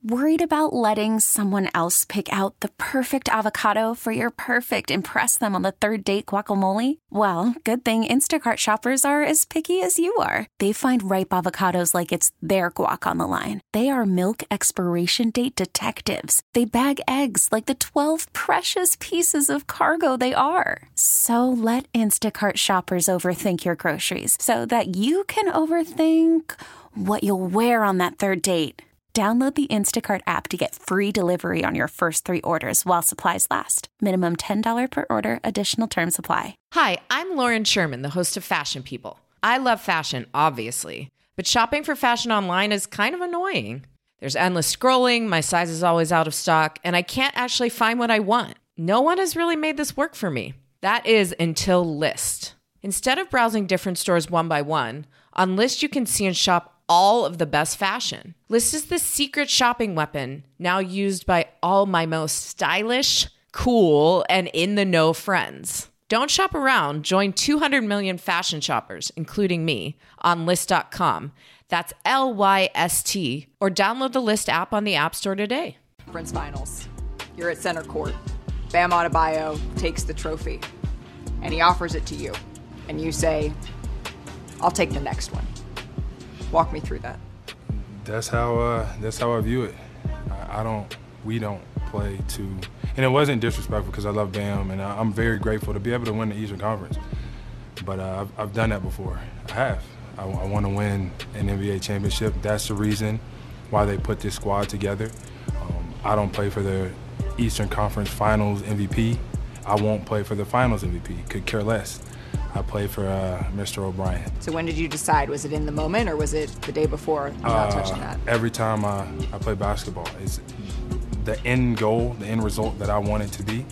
Worried about letting someone else pick out the perfect avocado for your perfect impress them on the third date guacamole? Well, good thing Instacart shoppers are as picky as you are. They find ripe avocados like it's their guac on the line. They are milk expiration date detectives. They bag eggs like the 12 precious pieces of cargo they are. So let Instacart shoppers overthink your groceries so that you can overthink what you'll wear on that third date. Download the Instacart app to get free delivery on your first 3 orders while supplies last. Minimum $10 per order. Additional terms apply. Hi, I'm Lauren Sherman, the host of Fashion People. I love fashion, obviously, but shopping for fashion online is kind of annoying. There's endless scrolling, my size is always out of stock, and I can't actually find what I want. No one has really made this work for me. That is until Lyst. Instead of browsing different stores one by one, on Lyst you can see and shop all of the best fashion. Lyst is the secret shopping weapon now used by all my most stylish, cool, and in-the-know friends. Don't shop around. Join 200 million fashion shoppers, including me, on Lyst.com. That's Lyst, or download the Lyst app on the App Store today. Conference finals. You're at center court. Bam Adebayo takes the trophy, and he offers it to you. And you say, I'll take the next one. Walk me through that. That's how I view it. We don't play to, and it wasn't disrespectful because I love Bam, and I'm very grateful to be able to win the Eastern Conference. But I've done that before. I want to win an NBA championship. That's the reason why they put this squad together. I don't play for the Eastern Conference Finals MVP. I won't play for the Finals MVP. Could care less. I play for Mr. O'Brien. So when did you decide? Was it in the moment or was it the day before? I'm not touching that. Every time I play basketball, it's the end goal, the end result that I want it to be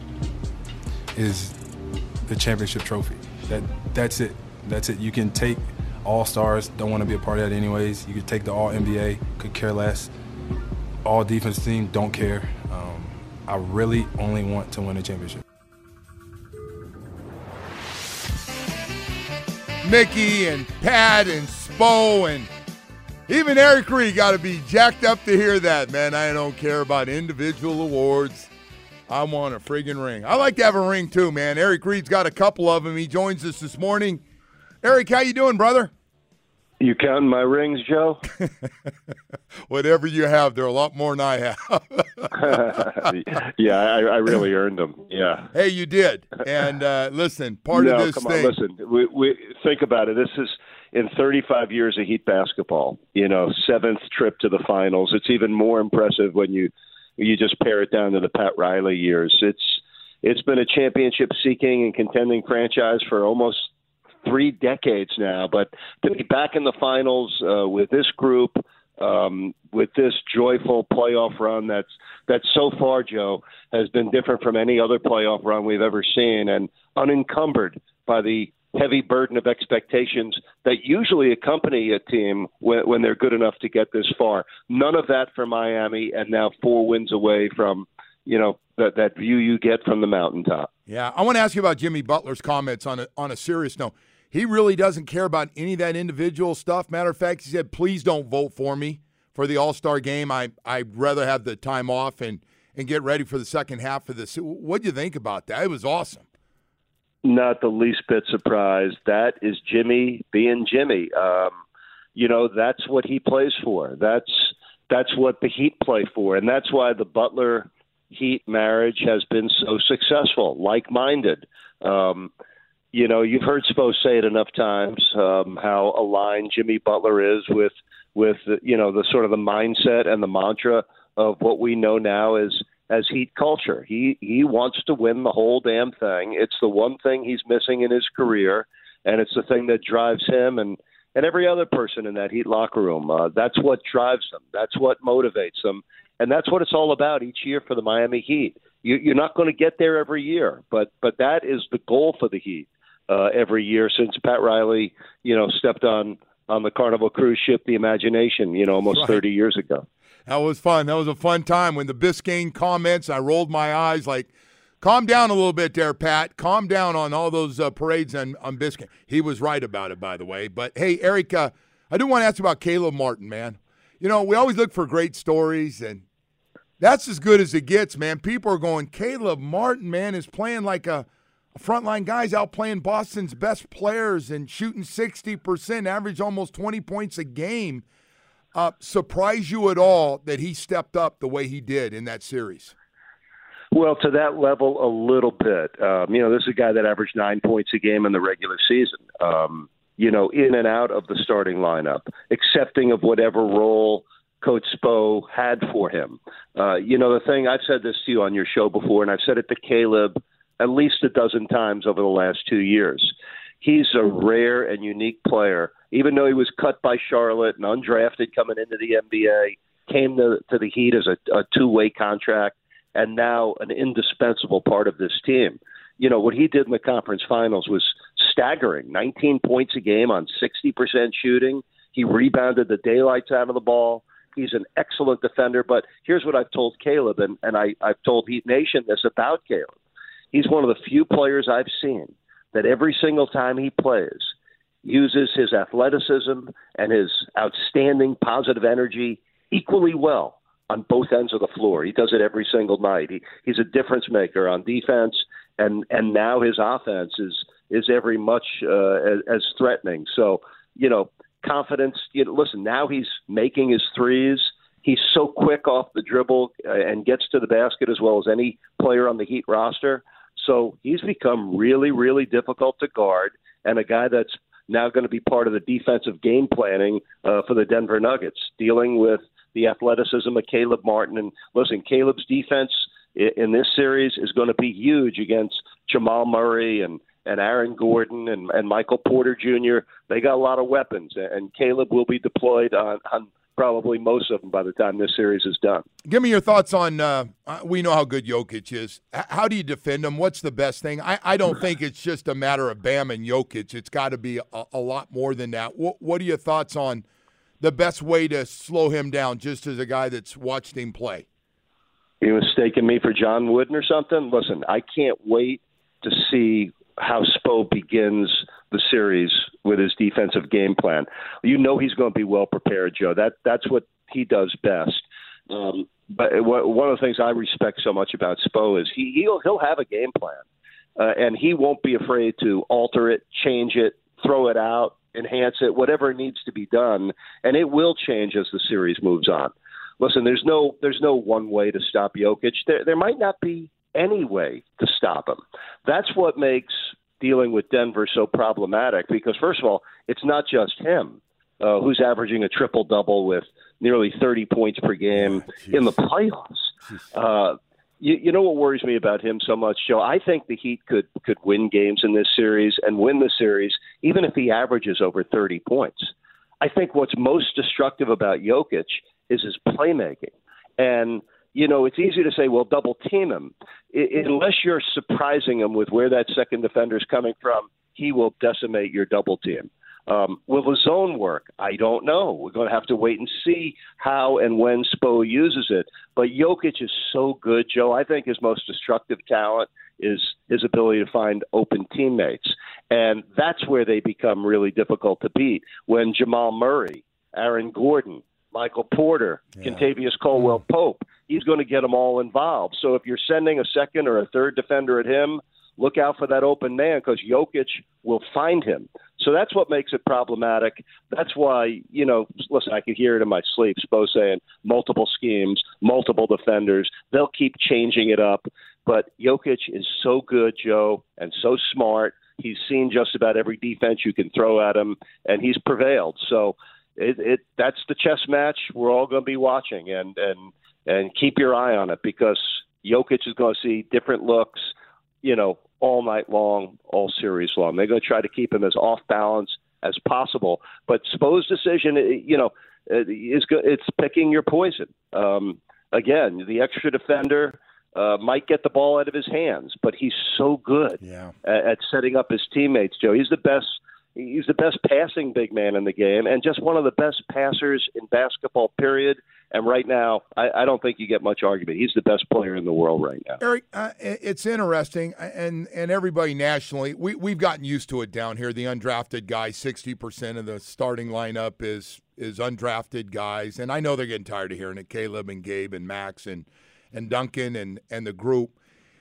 is the championship trophy. That's it. That's it. You can take All-Stars, don't want to be a part of that anyways. You could take the All-NBA, could care less. All-defense team, don't care. I really only want to win a championship. Mickey and Pat and Spo and even Eric Reed got to be jacked up to hear that, man. I don't care about individual awards. I want a friggin' ring. I like to have a ring too, man. Eric Reed's got a couple of them. He joins us this morning. Eric, how you doing, brother? You counting my rings, Joe? Whatever you have, they're a lot more than I have. Yeah, I really earned them. Yeah. Hey, you did. And listen, part of this thing. Listen, we think about it. This is in 35 years of Heat basketball. 7th trip to the finals. It's even more impressive when you just pare it down to the Pat Riley years. It's been a championship-seeking and contending franchise for almost 3 decades now, but to be back in the finals with this group, with this joyful playoff run that's so far, Joe, has been different from any other playoff run we've ever seen, and unencumbered by the heavy burden of expectations that usually accompany a team when they're good enough to get this far. None of that for Miami, and now 4 wins away from that view you get from the mountaintop. Yeah, I want to ask you about Jimmy Butler's comments on a serious note. He really doesn't care about any of that individual stuff. Matter of fact, he said, please don't vote for me for the All-Star game. I'd rather have the time off and get ready for the second half of this. What do you think about that? It was awesome. Not the least bit surprised. That is Jimmy being Jimmy. That's what he plays for. That's what the Heat play for, and that's why the Butler-Heat marriage has been so successful, like-minded. You've heard Spo say it enough times, how aligned Jimmy Butler is with the sort of the mindset and the mantra of what we know now as Heat culture. He wants to win the whole damn thing. It's the one thing he's missing in his career, and it's the thing that drives him and every other person in that Heat locker room. That's what drives them. That's what motivates them. And that's what it's all about each year for the Miami Heat. You're not going to get there every year, but that is the goal for the Heat. Every year since Pat Riley, stepped on the Carnival cruise ship, the Imagination, almost 30 years ago. That was fun. That was a fun time. When the Biscayne comments, I rolled my eyes like, calm down a little bit there, Pat. Calm down on all those parades on Biscayne. He was right about it, by the way. But, hey, Eric, I do want to ask about Caleb Martin, man. we always look for great stories, and that's as good as it gets, man. People are going, Caleb Martin, man, is playing like a frontline guy's out playing Boston's best players and shooting 60%, average almost 20 points a game. Surprise you at all that he stepped up the way he did in that series? Well, to that level, a little bit. This is a guy that averaged 9 points a game in the regular season, in and out of the starting lineup, accepting of whatever role Coach Spo had for him. The thing, I've said this to you on your show before, and I've said it to Caleb at least a dozen times over the last 2 years. He's a rare and unique player. Even though he was cut by Charlotte and undrafted coming into the NBA, came to the Heat as a two-way contract, and now an indispensable part of this team. What he did in the conference finals was staggering. 19 points a game on 60% shooting. He rebounded the daylights out of the ball. He's an excellent defender. But here's what I've told Caleb, and I've told Heat Nation this about Caleb. He's one of the few players I've seen that every single time he plays uses his athleticism and his outstanding positive energy equally well on both ends of the floor. He does it every single night. He's a difference maker on defense, and now his offense is every much as threatening. So, confidence. Listen, now he's making his threes. He's so quick off the dribble and gets to the basket as well as any player on the Heat roster. So he's become really, really difficult to guard, and a guy that's now going to be part of the defensive game planning for the Denver Nuggets, dealing with the athleticism of Caleb Martin. And listen, Caleb's defense in this series is going to be huge against Jamal Murray and Aaron Gordon and Michael Porter Jr. They got a lot of weapons, and Caleb will be deployed on probably most of them by the time this series is done. Give me your thoughts on, we know how good Jokic is. How do you defend him? What's the best thing? I don't think it's just a matter of Bam and Jokic. It's got to be a lot more than that. What are your thoughts on the best way to slow him down, just as a guy that's watched him play? You mistaking me for John Wooden or something? Listen, I can't wait to see how Spo begins the series with his defensive game plan. He's going to be well prepared, Joe. That's what he does best. But one of the things I respect so much about Spo is he'll have a game plan, and he won't be afraid to alter it, change it, throw it out, enhance it, whatever needs to be done, and it will change as the series moves on. Listen, there's no one way to stop Jokic. There might not be any way to stop him. That's what makes dealing with Denver so problematic, because first of all, it's not just him who's averaging a triple-double with nearly 30 points per game in the playoffs. You know what worries me about him so much, Joe? I think the Heat could win games in this series and win the series even if he averages over 30 points. I think what's most destructive about Jokic is his playmaking. And it's easy to say, well, double team him. Unless you're surprising him with where that second defender is coming from, he will decimate your double team. Will the zone work? I don't know. We're going to have to wait and see how and when Spo uses it. But Jokic is so good, Joe. I think his most destructive talent is his ability to find open teammates. And that's where they become really difficult to beat. When Jamal Murray, Aaron Gordon, Michael Porter, Kentavious Caldwell-Pope, he's going to get them all involved. So if you're sending a second or a third defender at him, look out for that open man, because Jokic will find him. So that's what makes it problematic. That's why, listen, I could hear it in my sleep, Spo saying multiple schemes, multiple defenders. They'll keep changing it up. But Jokic is so good, Joe, and so smart. He's seen just about every defense you can throw at him, and he's prevailed. So that's the chess match we're all going to be watching, and keep your eye on it, because Jokic is going to see different looks, all night long, all series long. They're going to try to keep him as off balance as possible. But Spo's decision, is good. It's picking your poison. Again, the extra defender might get the ball out of his hands, but he's so good at setting up his teammates, Joe. He's the best He's the best passing big man in the game and just one of the best passers in basketball, period. And right now, I don't think you get much argument. He's the best player in the world right now. Eric, it's interesting, and everybody nationally, we've gotten used to it down here. The undrafted guys, 60% of the starting lineup is undrafted guys. And I know they're getting tired of hearing it, Caleb and Gabe and Max and Duncan and the group.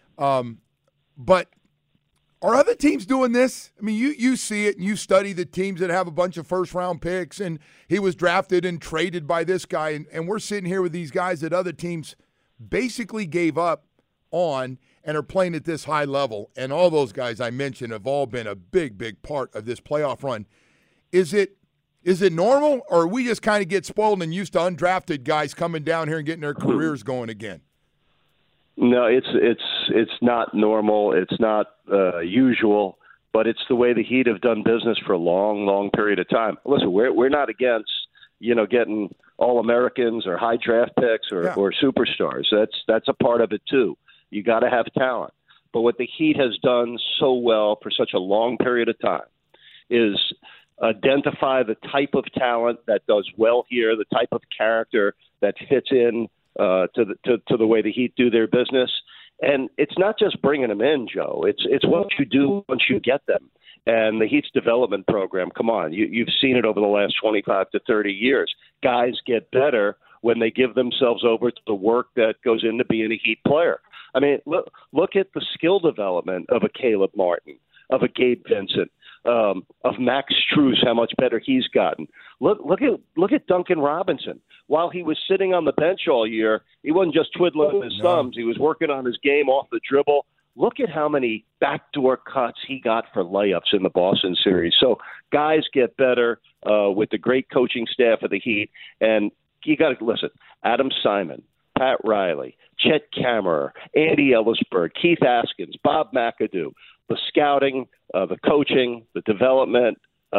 But are other teams doing this? I mean, you see it, and you study the teams that have a bunch of first-round picks, and he was drafted and traded by this guy, and we're sitting here with these guys that other teams basically gave up on and are playing at this high level, and all those guys I mentioned have all been a big, big part of this playoff run. Is it normal, or we just kind of get spoiled and used to undrafted guys coming down here and getting their careers going again? No, it's not normal. It's not usual, but it's the way the Heat have done business for a long, long period of time. Listen, we're not against getting All-Americans or high draft picks or superstars. That's a part of it too. You got to have talent. But what the Heat has done so well for such a long period of time is identify the type of talent that does well here, the type of character that fits in to the way the Heat do their business. And it's not just bringing them in, Joe. It's what you do once you get them. And the Heat's development program, come on, you've seen it over the last 25 to 30 years. Guys get better when they give themselves over to the work that goes into being a Heat player. I mean, look at the skill development of a Caleb Martin, of a Gabe Vincent, of Max Strus, how much better he's gotten. Look at Duncan Robinson. While he was sitting on the bench all year, he wasn't just twiddling his thumbs. He was working on his game off the dribble. Look at how many backdoor cuts he got for layups in the Boston series. So guys get better with the great coaching staff of the Heat. And you got to listen, Adam Simon, Pat Riley, Chet Kammerer, Andy Ellisberg, Keith Askins, Bob McAdoo, the scouting, the coaching, the development,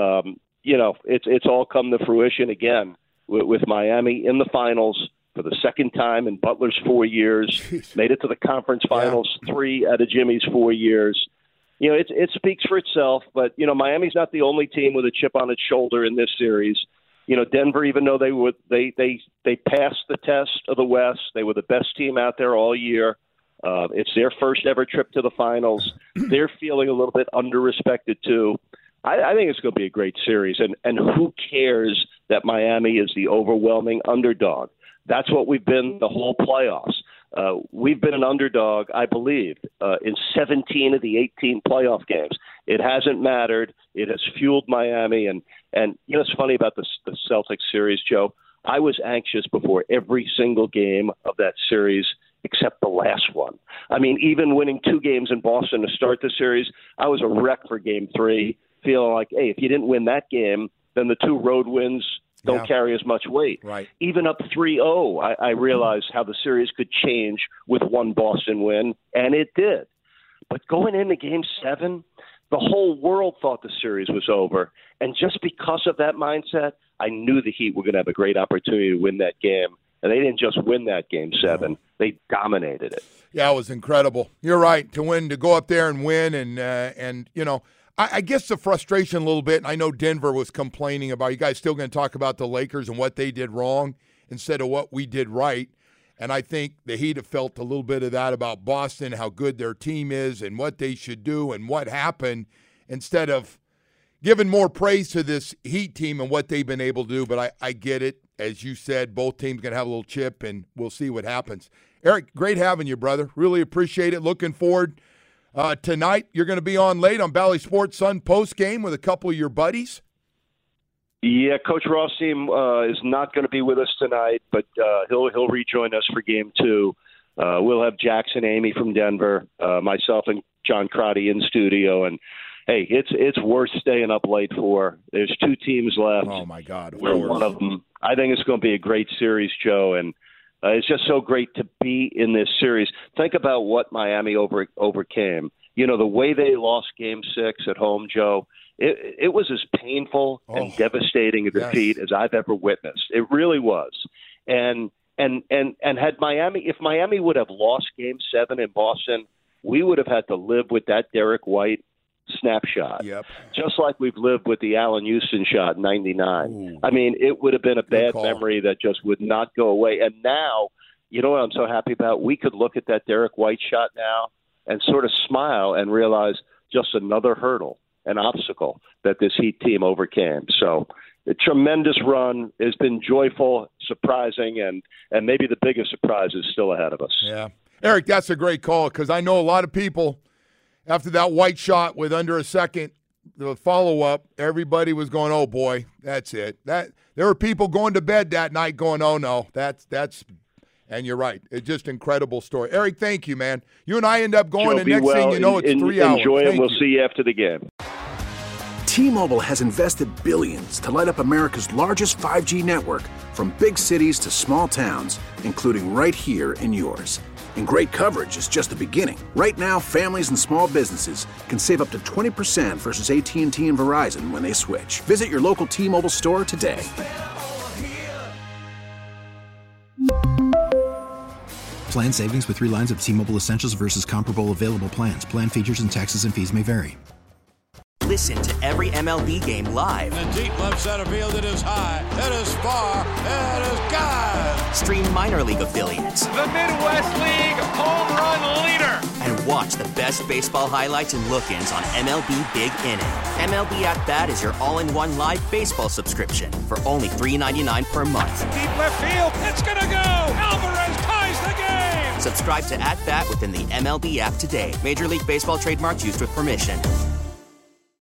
it's all come to fruition again with Miami in the finals for the second time in Butler's 4 years. Jeez. Made it to the conference finals 3 out of Jimmy's 4 years. It speaks for itself, but, Miami's not the only team with a chip on its shoulder in this series. Denver, even though they passed the test of the West, they were the best team out there all year. It's their first ever trip to the finals. They're feeling a little bit under-respected, too. I think it's going to be a great series, and who cares that Miami is the overwhelming underdog? That's what we've been the whole playoffs. We've been an underdog, I believe, in 17 of the 18 playoff games. It hasn't mattered. It has fueled Miami, and it's funny about the Celtics series, Joe. I was anxious before every single game of that series except the last one. I mean, even winning 2 games in Boston to start the series, I was a wreck for Game 3, feeling like, hey, if you didn't win that game, then the 2 road wins don't carry as much weight. Right. Even up 3-0, I realized how the series could change with one Boston win, and it did. But going into Game 7, the whole world thought the series was over. And just because of that mindset, I knew the Heat were going to have a great opportunity to win that game. And they didn't just win that Game 7. They dominated it. Yeah, it was incredible. You're right. To go up there and win, and I guess the frustration a little bit, and I know Denver was complaining about, you guys still going to talk about the Lakers and what they did wrong instead of what we did right. And I think the Heat have felt a little bit of that about Boston, how good their team is and what they should do and what happened, instead of giving more praise to this Heat team and what they've been able to do. But I get it. As you said, both teams going to have a little chip, and we'll see what happens. Eric, great having you, brother. Really appreciate it. Looking forward. Tonight, you're going to be on late on Bally Sports Sun post-game with a couple of your buddies. Yeah, Coach Rothstein is not going to be with us tonight, but he'll rejoin us for Game 2. We'll have Jackson Amy from Denver, myself and John Crotty in studio, and hey, it's worth staying up late for. There's 2 teams left. Oh my God, we're one of them. I think it's going to be a great series, Joe, and it's just so great to be in this series. Think about what Miami overcame. The way they lost Game 6 at home, Joe, it was as painful and devastating a defeat as I've ever witnessed. It really was. And had if Miami would have lost Game 7 in Boston, we would have had to live with that Derek White snapshot. Yep. Just like we've lived with the Allen Houston shot in 99. Ooh. I mean, it would have been a bad call. memory that just would not go away. And now, you know what I'm so happy about? We could look at that Derek White shot now and sort of smile and realize just another hurdle, an obstacle that this Heat team overcame. So a tremendous run. It's been joyful, surprising, and maybe the biggest surprise is still ahead of us. Yeah. Eric, that's a great call because I know a lot of people, after that White shot with under a second, the follow-up, everybody was going, oh, boy, that's it. There were people going to bed that night going, oh, no, that's and you're right. It's just an incredible story. Eric, thank you, man. You and I end up going, Joe, and next thing you know, it's 3 hours. Enjoy it. We'll see you after the game. T-Mobile has invested billions to light up America's largest 5G network, from big cities to small towns, including right here in yours. And great coverage is just the beginning. Right now, families and small businesses can save up to 20% versus AT&T and Verizon when they switch. Visit your local T-Mobile store today. Plan savings with 3 lines of T-Mobile Essentials versus comparable available plans. Plan features and taxes and fees may vary. Listen to every MLB game live. In the deep left center field, it is high, it is far, it is gone. Stream minor league affiliates. The Midwest League home run leader. And watch the best baseball highlights and look-ins on MLB Big Inning. MLB At Bat is your all-in-one live baseball subscription for only $3.99 per month. Deep left field, it's gonna go. Alvarez ties the game. Subscribe to At Bat within the MLB app today. Major League Baseball trademarks used with permission.